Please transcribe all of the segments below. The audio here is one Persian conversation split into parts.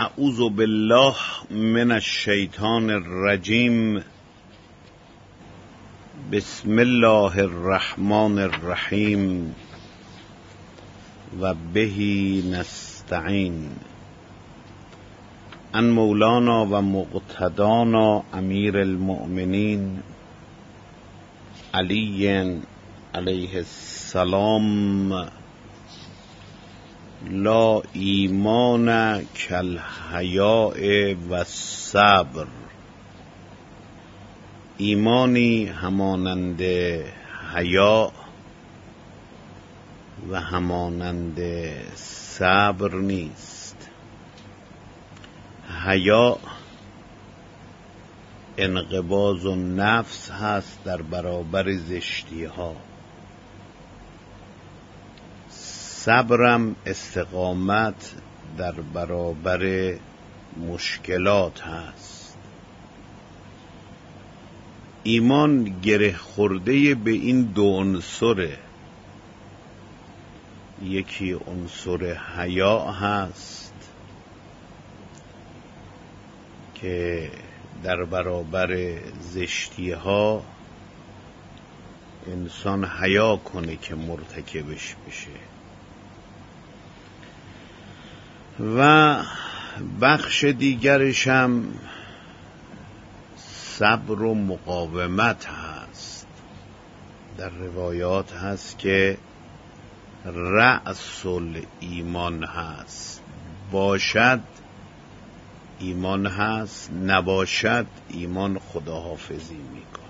اعوذ بالله من الشیطان الرجیم. بسم الله الرحمن الرحیم و بهی نستعین. ان مولانا و مقتدانا امیر المؤمنین علی علیه السلام لا ایمان کالحیاء و الصبر. ایمانی همانند حیا و همانند صبر نیست. حیا انقباض النفس هست در برابر زشتی ها. صبرم استقامت در برابر مشکلات هست. ایمان گره خورده به این دو عنصره. یکی عنصر حیا هست که در برابر زشتی ها انسان حیا کنه که مرتکبش بشه، و بخش دیگرش هم صبر و مقاومت هست. در روایات هست که رأس الایمان هست، باشد ایمان هست، نباشد ایمان خداحافظی میکنه.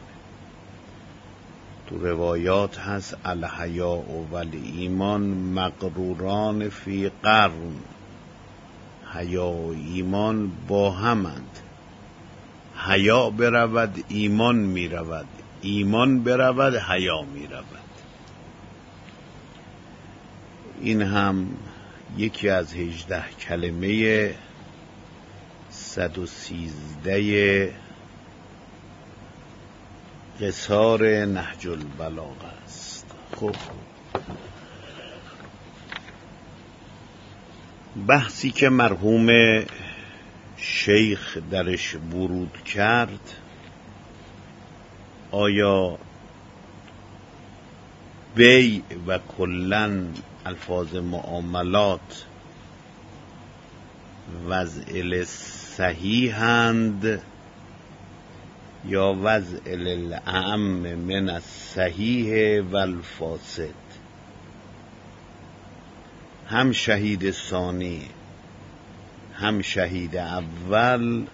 تو روایات هست الحیاء و الایمان مغروران فی قرن. حیا و ایمان با همند. حیا برود ایمان می رود، ایمان برود حیا می رود. این هم یکی از 18 کلمه 113 قصار نهج البلاغه است. خب بحثی که مرحوم شیخ درش ورود کرد، آیا بیع و کلن الفاظ معاملات وضع صحیحند یا وضع الاعم من الصحیح و الفاسد؟ هم شهید ثانی هم شهید اول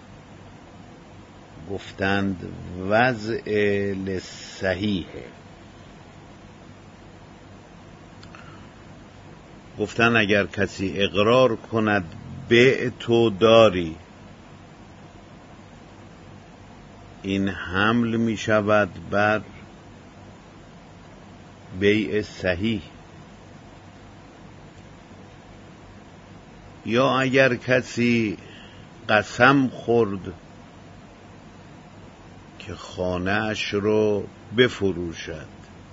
گفتند وضع لصحیحه. گفتند اگر کسی اقرار کند بیع تو داری، این حمل می شود بر بیع صحیح. یا اگر کسی قسم خورد که خانه‌اش رو بفروشد،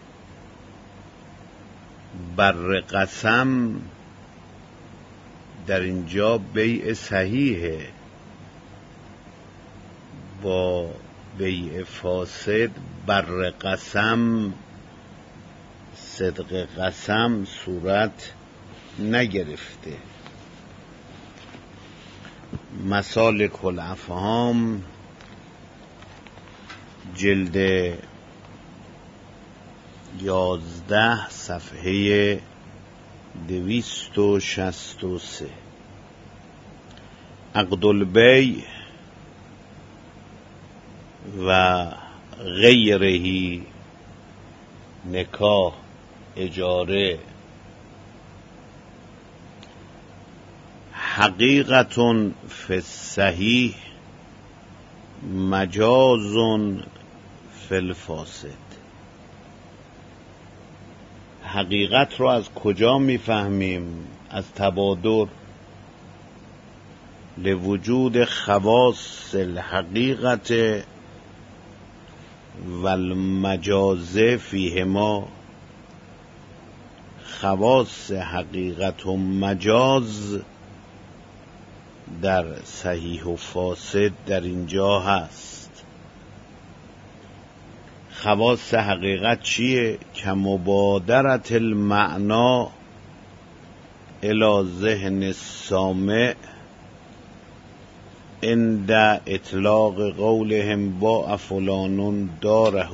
بر قسم در اینجا بیع صحیحه، با بیع فاسد بر قسم صدق قسم صورت نگرفته. مسالک الافهام جلد 11 صفحه 263. عقد البیع و غیره، نکاح، اجاره، حقیقت فی الصحیح مجاز فی الفاسد. حقیقت رو از کجا میفهمیم؟ از تبادر. لوجود خواص الحقیقت و المجاز فیهما. خواص حقیقت و مجاز در صحیح و فاسد در اینجا هست. خواص حقیقت چیه؟ که مبادرت المعنا الی ذهن السامع عند اطلاق قولهم با فلان داره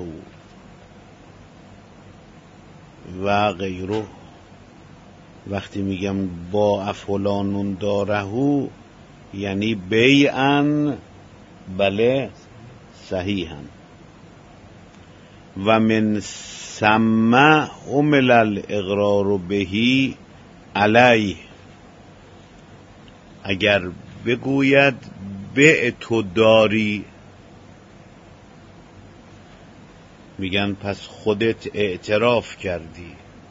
و غیره. وقتی میگم با فلان داره یعنی بیعن، بله صحیحا. و من ثم عمل الاقرار بهی علیه. اگر بگوید به تو داری، میگن پس خودت اعتراف کردی.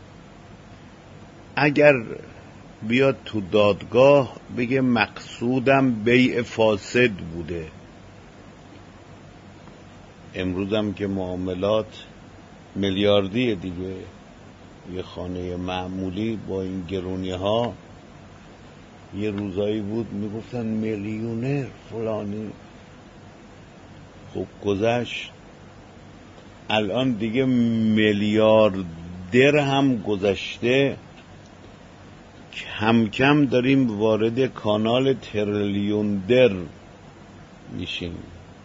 اگر بیاد تو دادگاه بگه مقصودم بیع فاسد بوده، امروزم که معاملات میلیاردیه دیگه، یه خانه معمولی با این گرونی ها، یه روزایی بود میگفتن میلیونر فلانی، خب گذشت، الان دیگه میلیاردر هم گذشته، کم کم داریم وارد کانال تریلیوندر میشیم.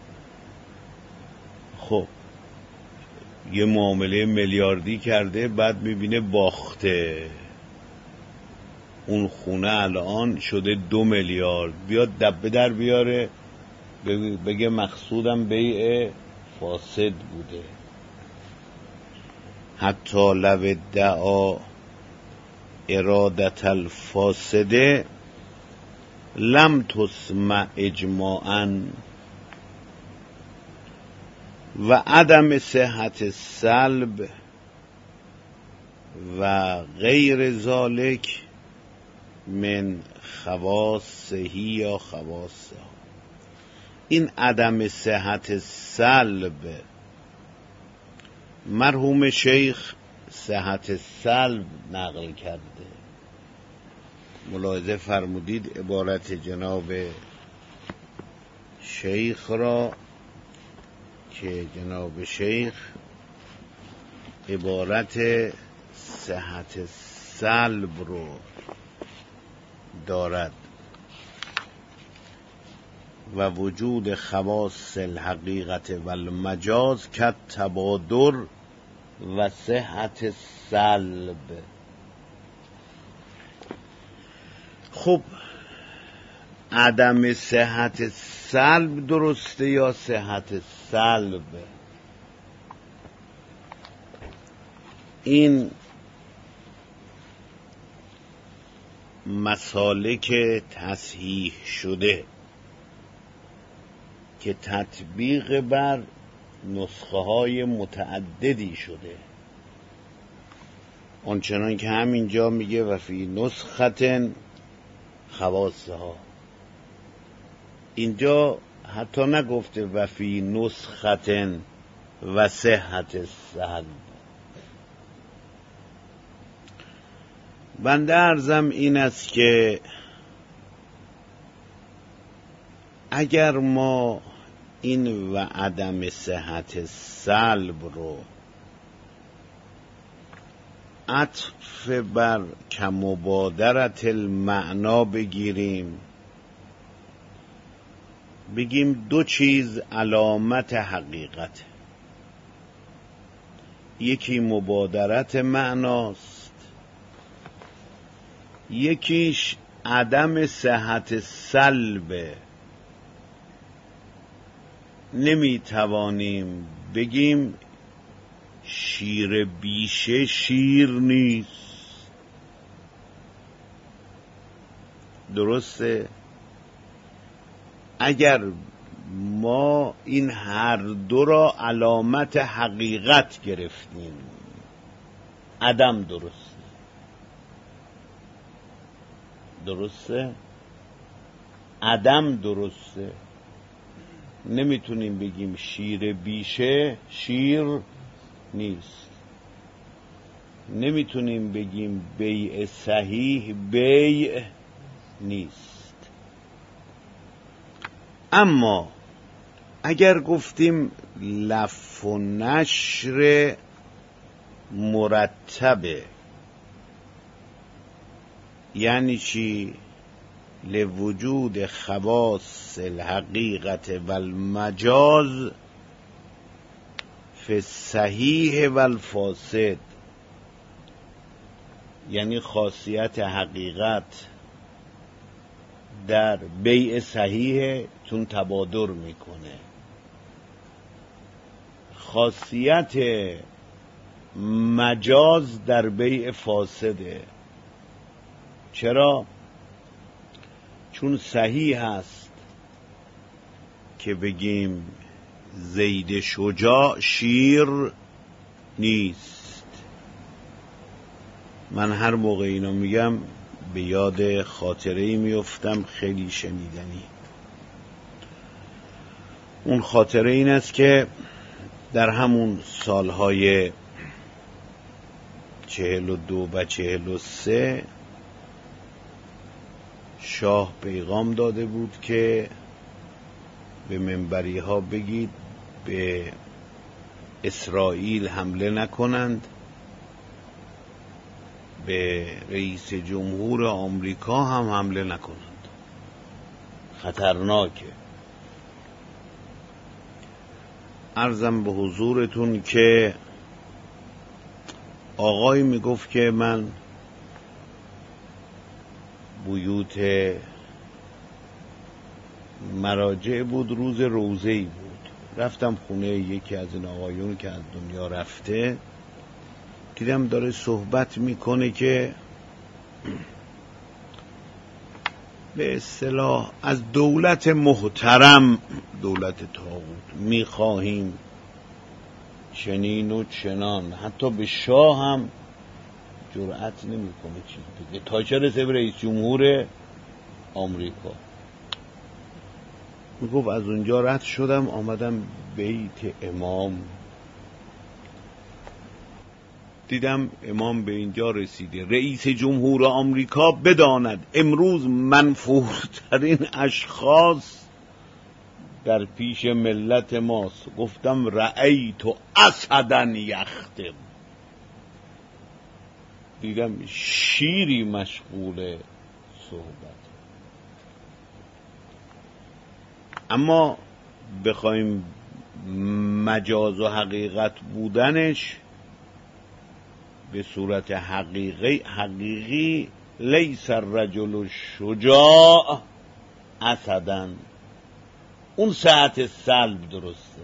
خب یه معامله میلیاردی کرده، بعد میبینه باخته، اون خونه الان شده 2 میلیارد، بیاد دبه در بیاره بگه مقصودم بیع فاسد بوده. حتی لو ادعا ارادت الفاسده لم تسمع اجماعا و عدم صحت سلب و غیر ذالک من خواصه یا خواصه. این عدم صحت سلب، مرحوم شیخ صحت سلب نقل کرده. ملاحظه فرمودید عبارت جناب شیخ را که جناب شیخ عبارت صحت سلب رو دارد. و وجود خواص الحقیقت و المجاز که تبادر و صحت سلب. خب عدم صحت سلب درسته یا صحت سلب؟ این مسالک تصحیح شده که تطبیق بر نسخه های متعددی شده، آنچنان که همینجا میگه و فی نسختن خواصها. اینجا حتی نگفته و فی نسختن و صحت سلب. بنده عرضم این است که اگر ما این و عدم صحت سلب رو عطف بر کمبادرت المعنا بگیریم، بگیم 2 چیز علامت حقیقت، یکی مبادرت معناست، یکیش عدم صحت سلبه. نمیتوانیم بگیم شیر بیشه شیر نیست، درسته؟ اگر ما این هر دو را علامت حقیقت گرفتیم، عدم درسته؟ عدم درسته. نمیتونیم بگیم شیر بیشه شیر نیست، نمیتونیم بگیم بیع صحیح بیع نیست. اما اگر گفتیم لف و نشر مرتبه، یعنی چی؟ لوجود خواص الحقیقت و المجاز فی الصحیح و الفاسد، یعنی خاصیت حقیقت در بیع صحیح چون تبادر میکنه، خاصیت مجاز در بیع فاسده. چرا؟ چون صحیح هست که بگیم زید شجاع شیر نیست. من هر موقع اینو میگم به یاد خاطره‌ای میفتم خیلی شنیدنی. اون خاطره این است که در همون سالهای 42 و 43 شاه پیغام داده بود که به منبری ها بگید به اسرائیل حمله نکنند، به رئیس جمهور آمریکا هم حمله نکنند، خطرناکه. عرضم به حضورتون که آقای میگفت که من بیوت مراجع بود، روز روزه‌ای بود، رفتم خونه یکی از این آقایون که از دنیا رفته، دیدم داره صحبت میکنه که به اصطلاح از دولت محترم، دولت طاغوت میخواهیم چنین و چنان، حتی به شاه هم جرأت نمیکنه چیز بگه، تا چه رسه به رئیس جمهور آمریکا. میگفت از اونجا رد شدم آمدم بیت امام، دیدم امام به اینجا رسیده: رئیس جمهور آمریکا بداند امروز منفورترین اشخاص در پیش ملت ماست. گفتم رأیت اسدا یختم، دیدم شیری مشغول صحبت. اما بخوایم مجاز و حقیقت بودنش به صورت حقیقی لیس الرجل شجاع اسدا، اون ساعت سلب درسته.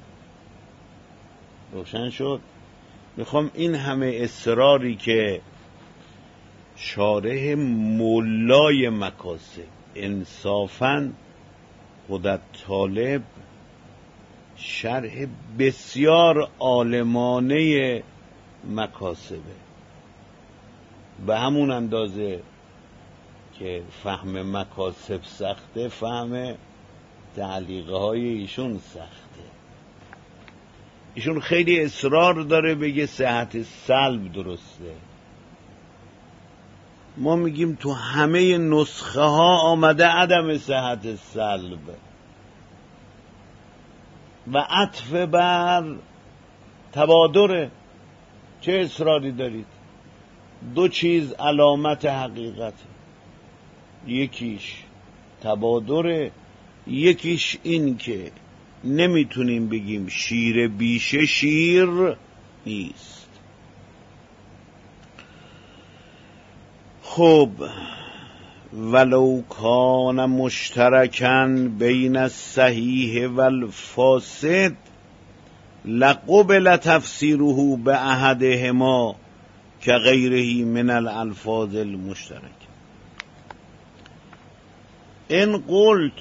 روشن شد؟ میخوام این همه اصراری که شارح مولای مکاسب انصافاً خودت طالب شرح بسیار عالمانه مکاسبه، به همون اندازه که فهم مکاسب سخته، فهم تعلیقه های ایشون سخته. ایشون خیلی اصرار داره بگه صحت سلب درسته، ما میگیم تو همه نسخه ها آمده عدم صحت سلب و عطف بر تبادره. چه اصراری دارید؟ دو چیز علامت حقیقت، یکیش تبادره، یکیش این که نمیتونیم بگیم شیر بیشه شیر نیست. خب ولو کان مشترکاً بین الصحیح و الفاسد لقبل تفسیره باحدهما كغیره من الالفاظ المشترک. این قلت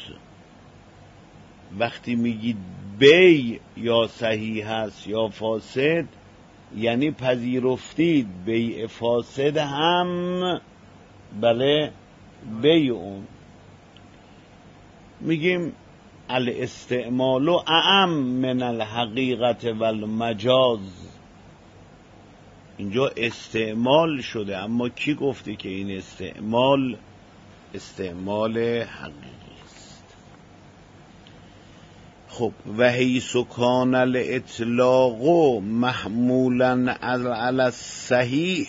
وقتی میگید بی یا صحیح هست یا فاسد، یعنی پذیرفتید بیع فاسد هم بله بی اون. میگیم الاستعمال اعم من الحقیقت و المجاز. اینجا استعمال شده، اما کی گفته که این استعمال حقیقی است؟ خب و حیث کان الاطلاق محمولا علی الصحیح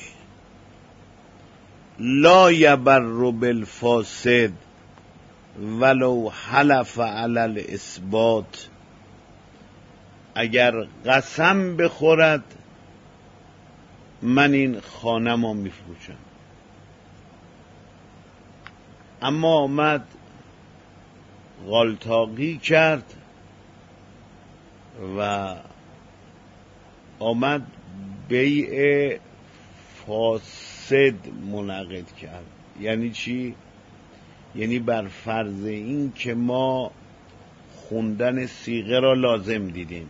لا یبر بالفاسد ولو حلف علی الاثبات. اگر قسم بخورد من این خانه‌مو میفروشم، اما آمد غالطاقی کرد و آمد بیع فاسد منعقد کرد. یعنی چی؟ یعنی بر فرض این که ما خوندن صیغه را لازم دیدیم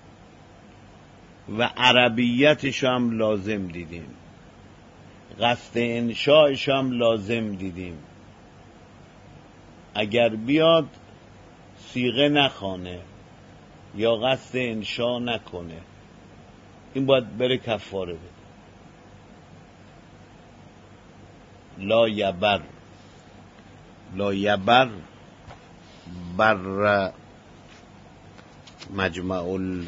و عربیتش هم لازم دیدیم، قصد انشایش هم لازم دیدیم. اگر بیاد صیغه نخوانه یا قصد انشا نکنه، این باید بره کفاره بده. لا یبر بر مجمع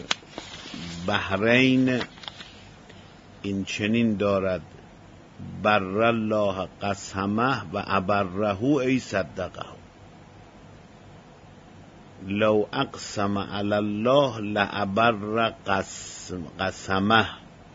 البحرین این چنین دارد بر الله قسمه و ابره ای صدقه. لو اقسم علی الله لابر قسمه.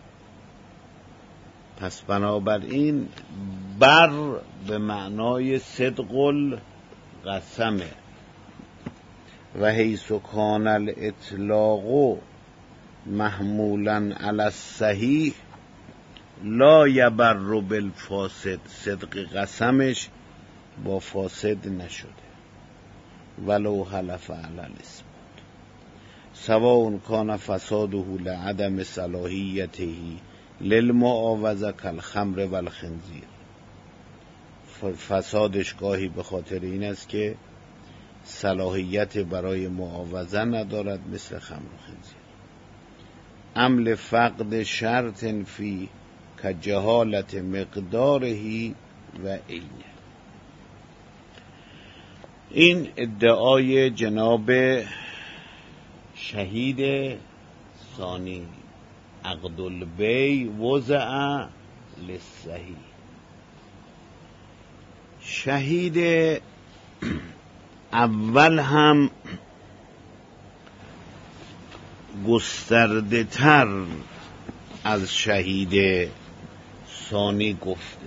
پس بنابراین بر به معنای صدق القسمه. و حیث کان الاطلاق محمولا علی الصحیح لا یبر بالفاسد. صدق قسمش با فاسد نشده ولو حلف علی الاثبات، سواء کان فساده لعدم صلاحیته للمعاوضه کالخمر والخنزیر. فسادش گاهی به خاطر این است که صلاحیت برای معاوضه ندارد، مثل خمر و خنزیر. عمل فقد شرط فی که جهالت مقدارهی و عینه. این ادعای جناب شهید ثانی، عقد البیع وضع للصحیح. شهید اول هم گسترده تر از شهید ثانی گفته.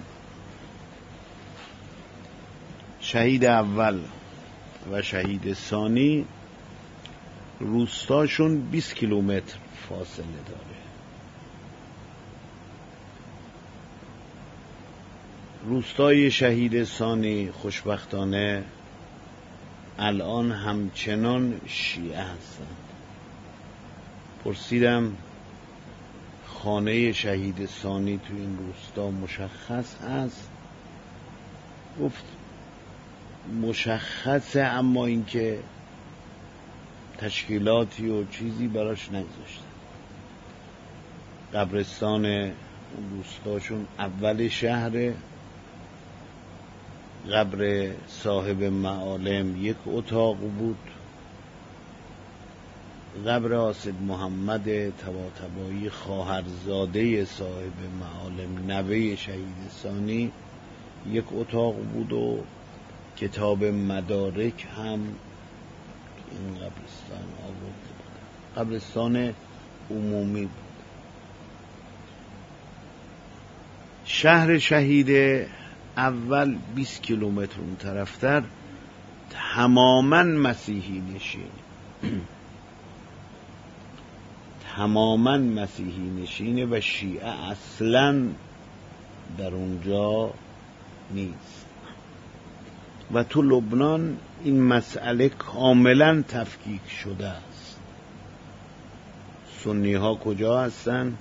شهید اول و شهید ثانی روستاشون 20 کیلومتر فاصله داره. روستای شهید ثانی خوشبختانه الان همچنان شیعه هستند. پرسیدم خانه شهید ثانی تو این روستا مشخص هست؟ گفت مشخصه، اما اینکه تشکیلاتی و چیزی براش نگذاشتن. قبرستان روستاشون اول شهره. قبر صاحب معالم یک اتاق بود. قبر آسد محمد طباطبایی خواهرزاده صاحب معالم نوه شهید ثانی یک اتاق بود و کتاب مدارک هم این قبرستان آورده بود. قبرستان عمومی بود. شهر شهید اول 20 کیلومتر اون طرفتر تماماً مسیحی نشین تماماً مسیحی نشینه و شیعه اصلاً در اونجا نیست. و تو لبنان این مسئله کاملاً تفکیک شده است. سنی ها کجا هستن؟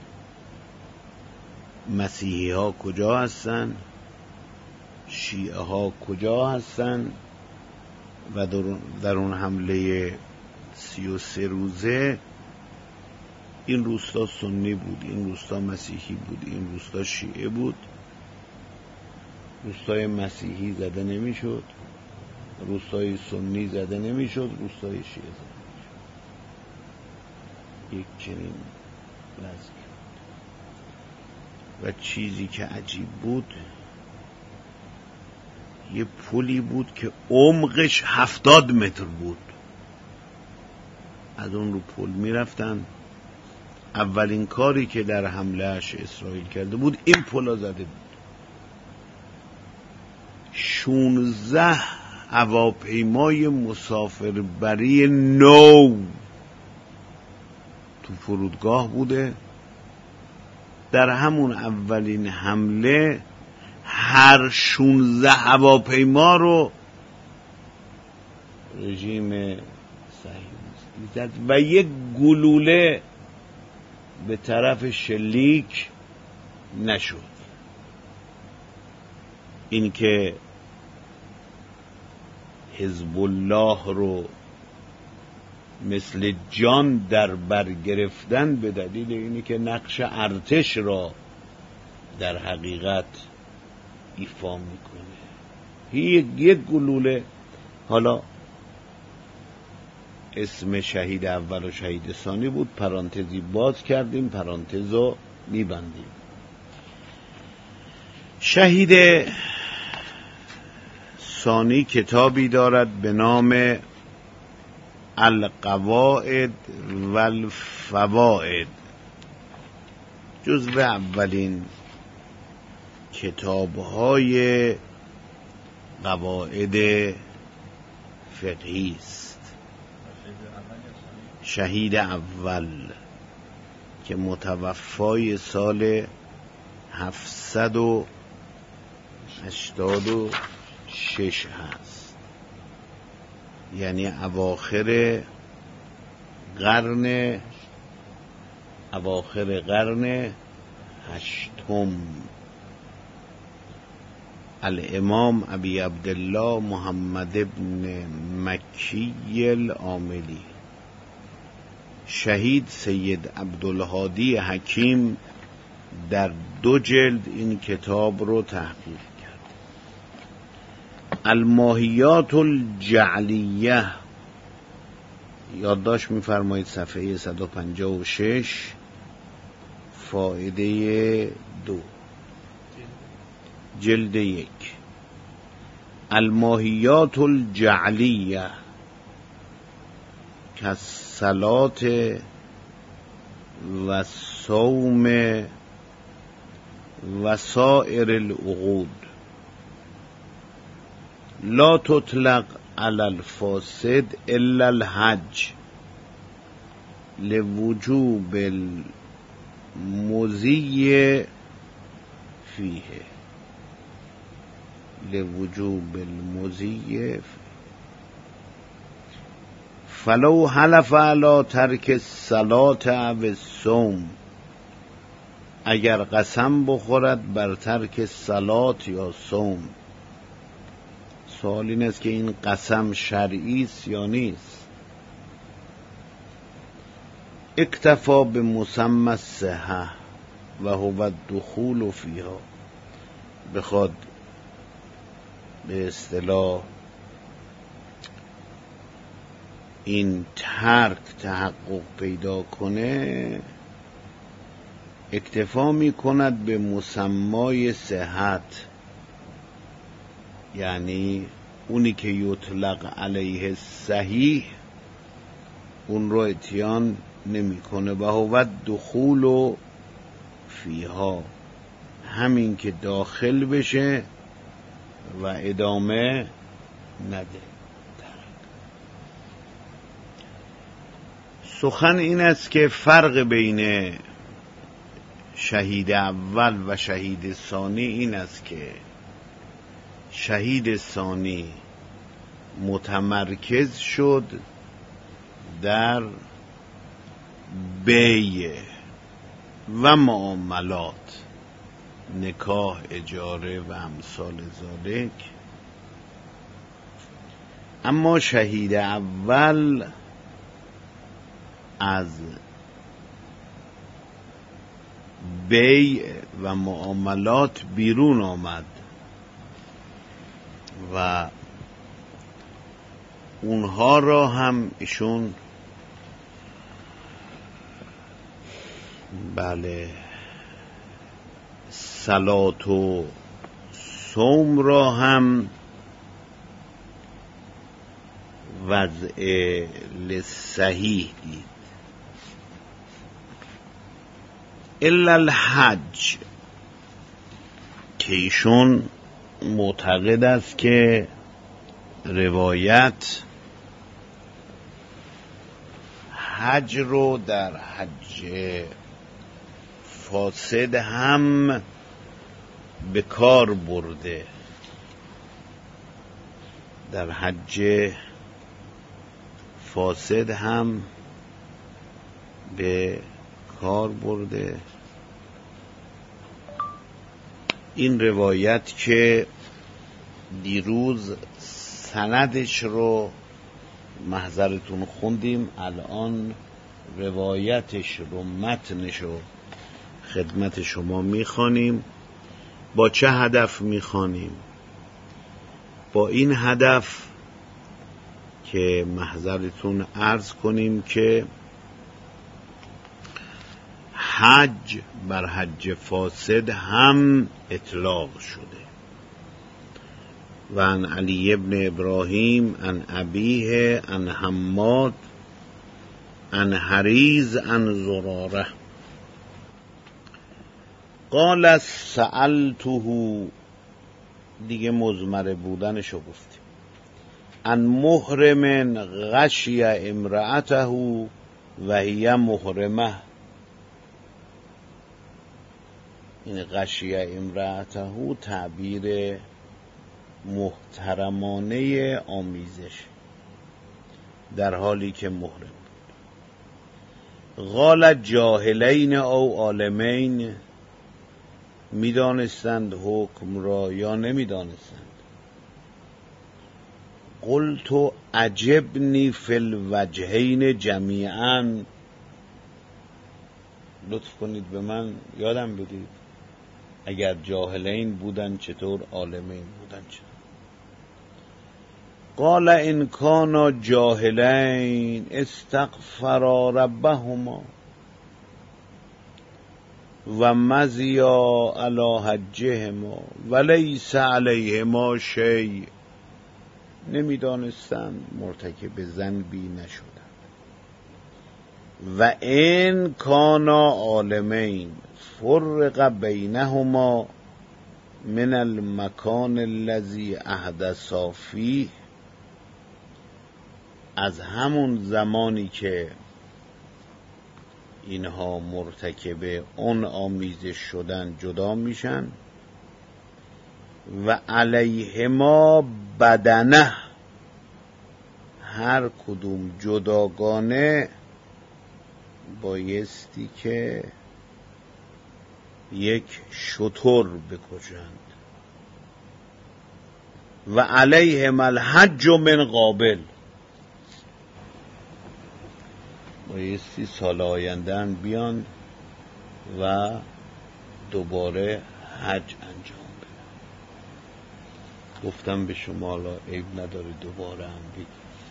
مسیحی ها کجا هستن؟ شیعه ها کجا هستن؟ و در اون حمله 33 روزه این روستا سنی بود، این روستا مسیحی بود، این روستا شیعه بود. روستای مسیحی زده نمیشد، روستای سنی زده نمیشد، روستای شیعه زده نمیشد. یک چنین وضعی. و چیزی که عجیب بود، یه پلی بود که عمقش 70 متر بود. از اون رو پل میرفتن. اولین کاری که در حملهش اسرائیل کرده بود این پلا زده بود. 16 هواپیمای مسافربری نو تو فرودگاه بوده. در همون اولین حمله هر 16 هواپیما رو رژیم صهیونیستی زد و یک گلوله به طرف شلیک نشد. این که حزب الله رو مثل جان در بر گرفتن به دلیل اینی که نقش ارتش را در حقیقت ایفا میکنه. یک گلوله. حالا اسم شهید اول و شهید ثانی بود، پرانتزی باز کردیم، پرانتزو میبندیم. شهید ثانی کتابی دارد به نام القواعد والفواید، جزو اولین کتاب‌های قواعد فقهی است. شهید اول که متوفای سال 786 هست، یعنی اواخر قرن هشتم. الامام ابی عبدالله محمد ابن مکی العاملی. شهید سید عبدالهادی حکیم در 2 جلد این کتاب رو تحقیق کرد. الماهیات الجعلیه، یادداشت می‌فرمایید صفحه 156 فائده 2 جلد 1. الماهیات الجعلیه کالصلاة و صوم و سائر العقود لا تطلق على الفاسد الا الحج لوجوب المضي فيه فلو حلف على ترک الصلاة و الصوم، اگر قسم بخورد بر ترک صلات یا صوم. سوال این است که این قسم شرعی است یا نیست. اکتفا به مسمى الصحة و هو الدخول فیها، بخواد به اصطلاح این ترک تحقق پیدا کنه، اکتفا می کند به مسمای صحت، یعنی اونی که یطلق علیه صحیح اون رو اتیان نمی کنه. و هو دخول فیها، همین که داخل بشه و ادامه نده. سخن این است که فرق بین شهید اول و شهید ثانی این است که شهید ثانی متمرکز شد در بیع و معاملات، نکاح، اجاره و امثال ذالک. اما شهید اول از بیع و معاملات بیرون آمد و اونها را هم ایشون بله صلات و صوم را هم وضع لصحیح دید. الا الحج که ایشون معتقد است که روایت حج رو در حج فاسد هم به کار برده، در حج فاسد هم به کار برده. این روایت که دیروز سندش رو محضرتون خوندیم، الان روایتش رو متنش رو خدمت شما میخوانیم. با چه هدف میخوانیم؟ با این هدف که محضرتون عرض کنیم که حج بر حج فاسد هم اطلاق شده. و عن علی ابن ابراهیم عن ابیه عن حماد عن حریز عن زراره قال سألته، دیگه مضمر بودنشو گفتیم، عن محرم غشی امرأته و هی محرمه. این غشی امرأته تعبیر محترمانه آمیزش، در حالی که محرم. قال جاهلین او عالمین، میدانستند حکم را یا نمیدانستند؟ قلت عجبنی فی الوجهین جمیعا، لطف کنید به من یادم بدید اگر جاهلین بودن چطور، عالمین بودن چطور؟ قال ان کانا جاهلین استغفرا ربهما و مضیا علی حجهما ولیس علیهما شیء. نمیدانستند، مرتکب ذنبی نشدند. و ان کانا عالمین فرق بینهما من المکان الذی احدثا فیه، از همون زمانی که اینها مرتکب اون آمیزش شدن جدا میشن. و علیهما بدنه، هر کدوم جداگانه بایستی که یک شتر بکشند. و علیهما الحج من قابل، بایستی سال آینده بیان و دوباره حج انجام بدن. گفتم به شما حالا عیب نداره دوباره هم بگید.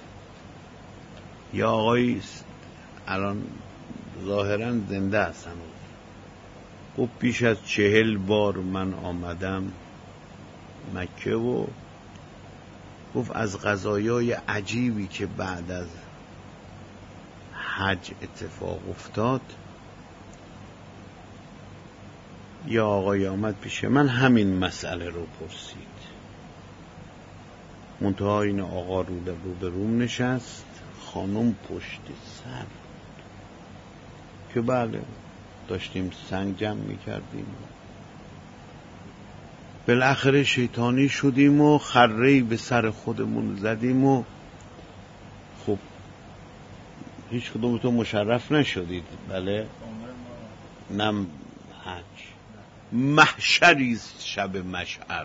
یا آقایی الان ظاهرا زنده هستن، گفت بیش از 40 بار من آمدم مکه و گفت از قضایای عجیبی که بعد از حج اتفاق افتاد، یا آقای آمد پیش من همین مسئله رو پرسید. منتها این آقا رو به روم نشست، خانم پشت سر، که بله داشتیم سنگ جمع میکردیم. بالاخره شیطانی شدیم و خره‌ای به سر خودمون زدیم و خب هیچ کدومتون مشرف نشدید. بله نم حج محشریست، شب مشعر،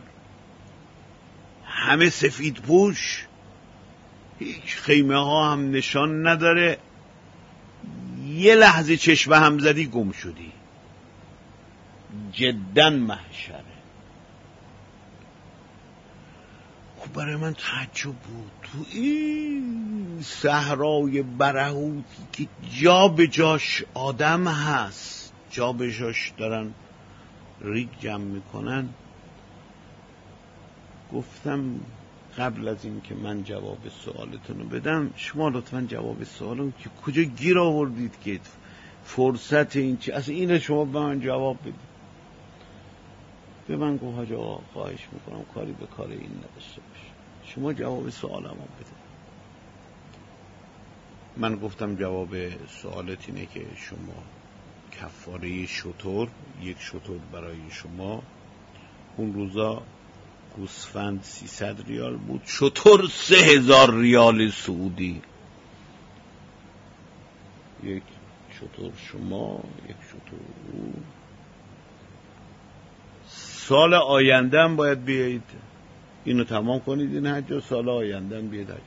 همه سفید پوش، هیچ خیمه ها هم نشان نداره، یه لحظه چشم هم زدی گم شدی. جدا محشره. خب برای من تعجب بود، تو این صحرای برهوتی که جا به جاش آدم هست، جابجاش دارن ریگ جمع میکنن. گفتم قبل از این که من جواب سوالتون رو بدم، شما لطفا جواب سوالم که کجا گیر آوردید که فرصت این چی، اصلا این شما به من جواب بدید. به من گفت حاج آقا خواهش میکنم کاری به کار این نداشته باشه، شما جواب سوالم رو بده. من گفتم جواب سوالت اینه که شما کفاره شتر، یک شتر برای شما، اون روزا گوسفند 300 ریال بود، شتر 3000 ریال سعودی. یک شتر شما، یک شتر او. سال آینده هم باید بیایید اینو تمام کنید این حج، و سال آینده هم بیایید حج.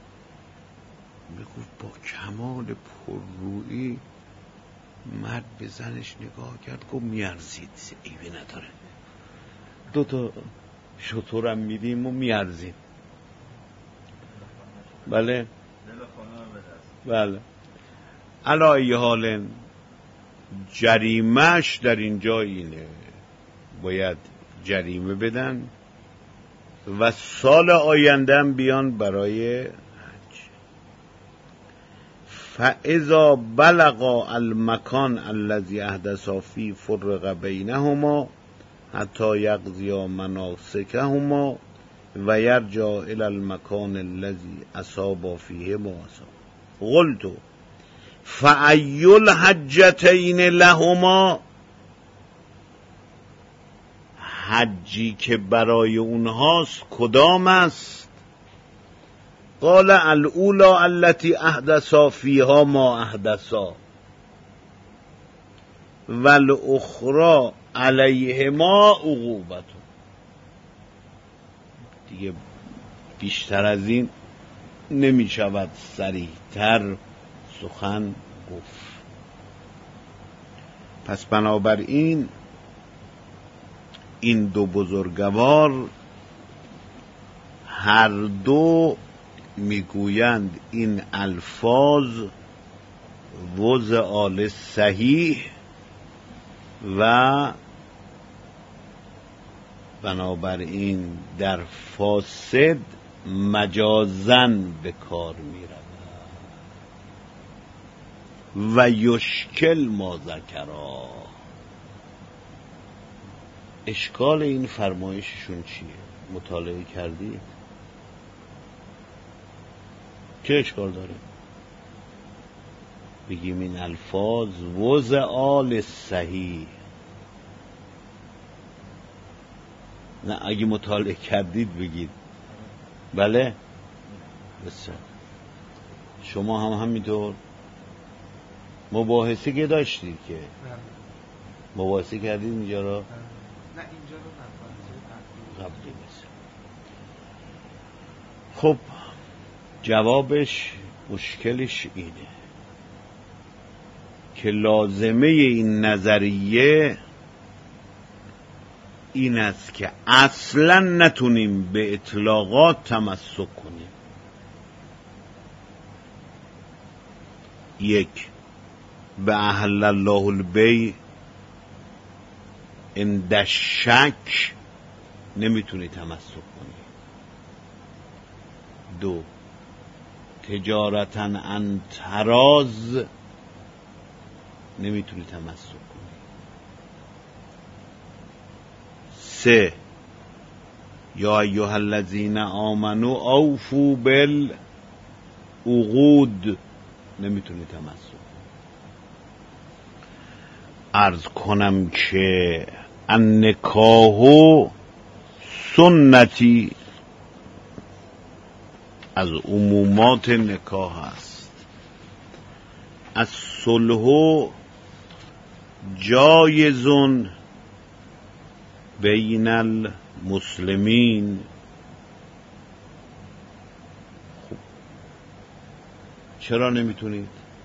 میگفت با کمال پررویی مرد به زنش نگاه کرد، گفت میارزید، عیبی نداره، 2 تا شترم میدیم و میارزیم. بله بله. علی حال جریمهش در اینجا اینه، باید جریمه بدن و سال آینده هم بیان برای حج. فاذا بلغا المکان الذی احدثا فی فرق بینهما حتی یقضیا مناسکهما و یرجع الی المکان الذی اصاب فیه ما اصاب. قلت فأی الحجتین لهما، حجی که برای اونهاست کدام است؟ قال الاولی التي احدثا فیها ما احدثا والاخرى علیهما عقوبت. دیگه بیشتر از این نمی شود صریح‌تر سخن گفت. پس بنابراین این 2 بزرگوار هر دو میگویند این الفاظ وضع صحیح و بنابراین در فاسد مجازن به کار می رود و یشکل ما ذکرا. اشکال این فرمایششون چیه؟ مطالعه کردی؟ چه اشکال داره؟ بگیم این الفاظ وضع صحیح. نه اگه مطالعه کردید بگید. بله؟ بسیار. شما هم همینطور مباحثه که داشتید که مباحثه کردید اینجا را؟ نه اینجا رو قبلی بسیار. خب جوابش مشکلش اینه که لازمه این نظریه این است که اصلا نتونیم به اطلاقات تمسک کنیم. 1 به احل الله البیع عند شک نمیتونی تمسک کنی. 2 تجارتا عن تراز نمیتونی تمسک کنی. 3 یا ایها الذین آمنوا اوفوا بالعقود نمیتونی تمسک کنی. عرض کنم که النکاح سنتی از عمومات نکاح است. الصلح جایز بین المسلمین. خب چرا نمیتونید؟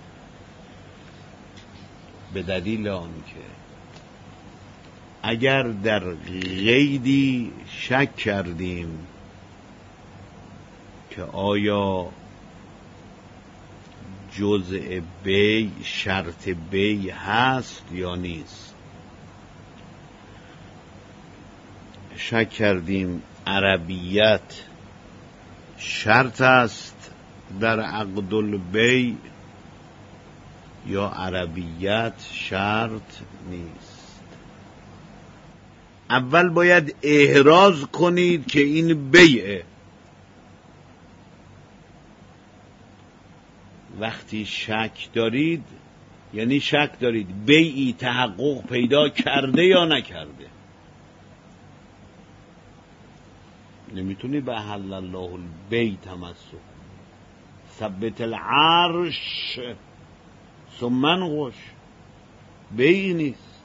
به دلیل آنکه اگر در قیدی شک کردیم که آیا جزء بی شرط بی هست یا نیست. شک کردیم عربیت شرط است در عقد البی یا عربیت شرط نیست. اول باید احراز کنید که این بیعه. وقتی شک دارید یعنی شک دارید بیعی تحقق پیدا کرده یا نکرده. نمیتونی به حل الله البی تمسک ثبت العرش ثم انقش، بیعی نیست.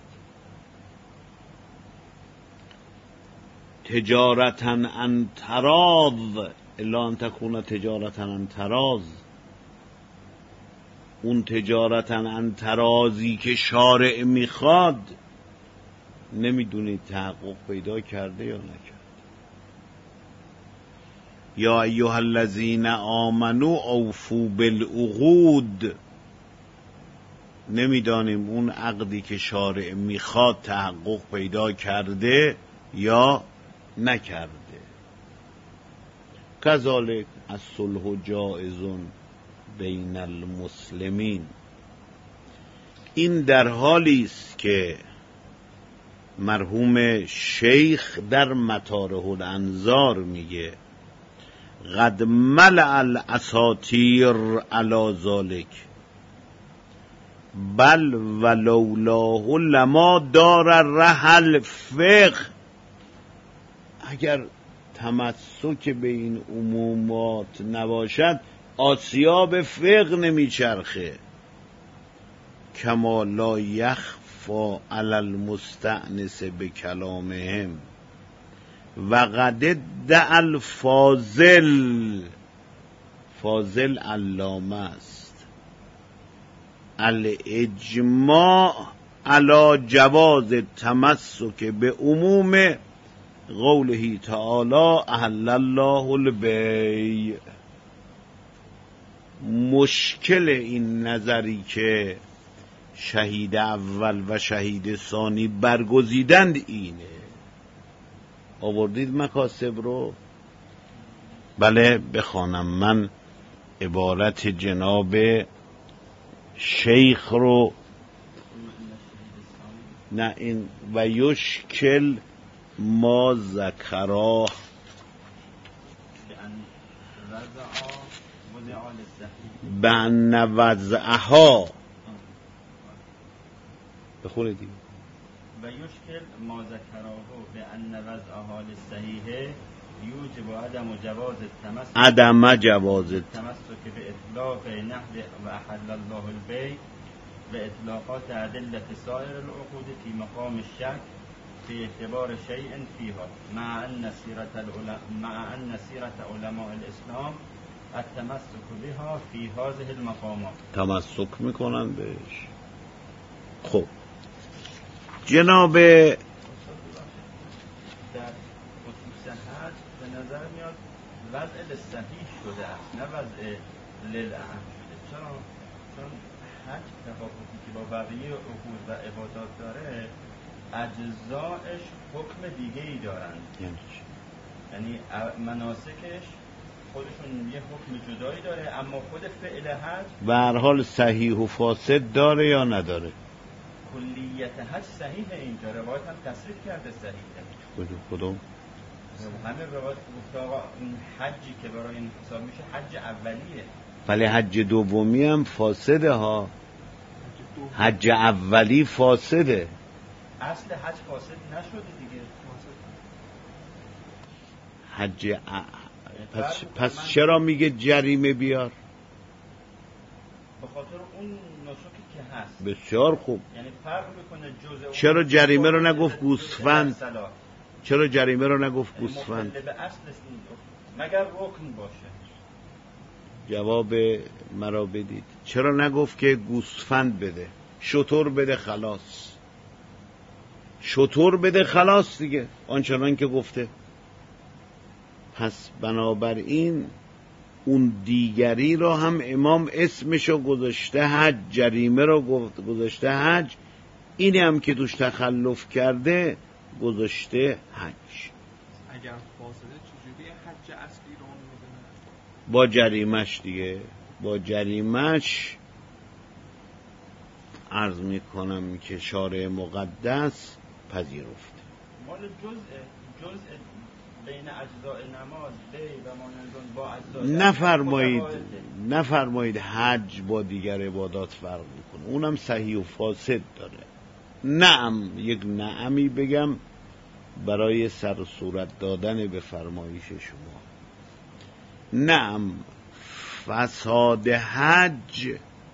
تجارتا عن تراض الا ان تکون تجارتا عن تراض، اون تجارتا عن ترازی که شارع میخواد نمیدونید تحقق پیدا کرده یا نکرده. یا ایها الذین آمنوا اوفوا بالعقود، نمیدانیم اون عقدی که شارع میخواد تحقق پیدا کرده یا نکرده. کذالک الصلح جائز بین المسلمین. این در حالی است که مرحوم شیخ در مطارح الانظار میگه قد ملأ الاساطیر علی ذلک بل ولولاه لما دار الرحل فقه. اگر تمسک به این عمومات نباشد آسیاب فقه نمیچرخه. کما لا یخفی علی المستأنس بکلامهم و قد ادعی الفاضل، فاضل علامه است، الاجماع علی جواز التمسک به عموم قوله تعالی احل الله البیع. مشکل این نظری که شهید اول و شهید ثانی برگزیدند اینه. آوردید مکاسب رو؟ بله بخوانم من عبارت جناب شیخ رو. نه این و یشکل ما ذکراه بأن وضعها بخونه دیگه. و یشکل ما ذکراه بأن وضعها للصحیح یوجب عدم جواز التمسک به اطلاق نحو و احل الله البیع و اطلاقات ادله سایر العقود فی مقام الشک فی اعتبار شیء فیها مع ان سیرة علماء الاسلام التمسک بها فی هذه المقامات. تمسک میکنن بهش. خب جناب در خصوص حج به نظر میاد وضع للصحیح شده است نه وضع للعام شده. چرا؟ چون حج تفاوتی که با بقیه عقود و عبادات داره اجزایش حکم دیگه ای دارن. یعنی مناسکش خودشون یه حکم جدایی داره، اما خود فعل حج به هر حال صحیح و فاسد داره یا نداره؟ کلیت حج صحیحه. اینجا روایت هم تصریح کرده صحیحه. کدوم؟ همه روایت گفته آقا این حجی که برای این حساب میشه حج اولیه. ولی حج دومی هم فاسده ها. حج اولی فاسده. اصل حج فاسد نشده دیگه. پس چرا میگه جریمه بیار؟ به خاطر اون نسکی که هست. بسیار خوب. یعنی فرق میکنه جزء. چرا جریمه رو نگفت گوسفند؟ چرا جریمه رو نگفت گوسفند؟ به اصل مگر رکن باشه. جواب مرا بدید. چرا نگفت که گوسفند بده؟ شتر بده خلاص. شتر بده خلاص دیگه، آنچنان که گفته. پس بنابراین اون دیگری رو هم امام اسمشو گذاشته حج، جریمه رو گذاشته حج، اینی هم که توش تخلف کرده گذاشته حج. اگر فاسده چجوری حج اصلی رو میدونه؟ با جریمش دیگه، با جریمش عرض میکنم که شارع مقدس پذیرفته. مال جزء بین اجزاء نماز بی و مانند با اجزاء نفرمایید حج با دیگر عبادات فرق میکنه، اونم صحیح و فاسد داره. نعم، یک نعمی بگم برای سر و صورت دادن به فرمایش شما. نعم، فساد حج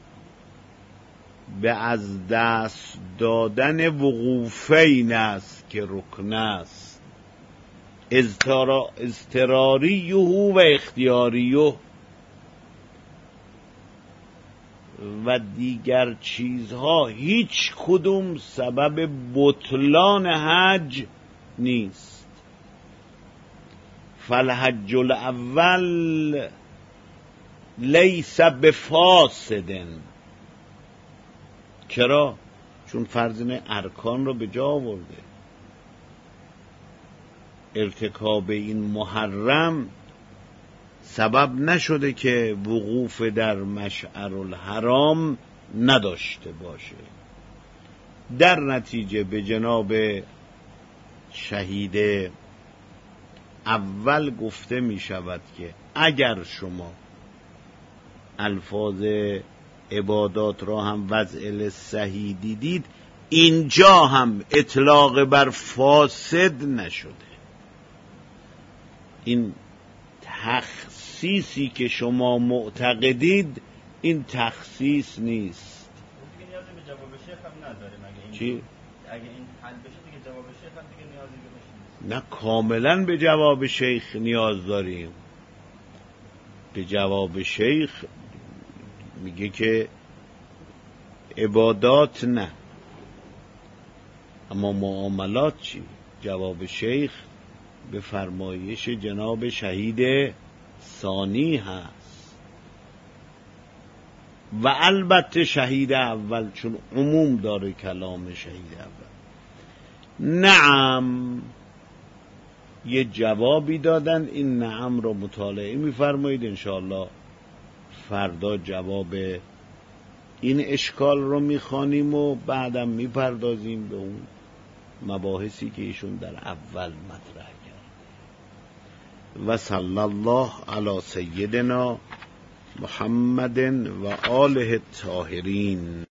به از دست دادن وقوفین است که رکن است، اضطراریه و اختیاریه، و دیگر چیزها هیچ کدوم سبب بطلان حج نیست. فالحج الاول لیس بفاسد. چرا؟ چون فرض ارکان رو به جا آورده. ارتکاب این محرم سبب نشده که وقوف در مشعر الحرام نداشته باشه. در نتیجه به جناب شهید اول گفته می شود که اگر شما الفاظ عبادات را هم وضع للصحیح دیدید، اینجا هم اطلاق بر فاسد نشده. این تخصیصی که شما معتقدید این تخصیص نیست. دیگه نیازی به جواب شیخ هم نداره مگه؟ چی؟ اگه این حل بشه دیگه جواب شیخ هم دیگه نیازی بهش نیست. نه، کاملا به جواب شیخ نیاز داریم. به جواب شیخ میگه که عبادات نه، اما معاملات چی؟ جواب شیخ به فرمایش جناب شهید ثانی هست. و البته شهید اول چون عموم داره کلام شهید اول. نعم، یه جوابی دادن، این نعم رو مطالعه می‌فرمایید انشاءالله فردا جواب این اشکال رو میخوانیم و بعدم میپردازیم به اون مباحثی که ایشون در اول مطرح کرد. و صلی الله علی سیدنا محمد و آله الطاهرین.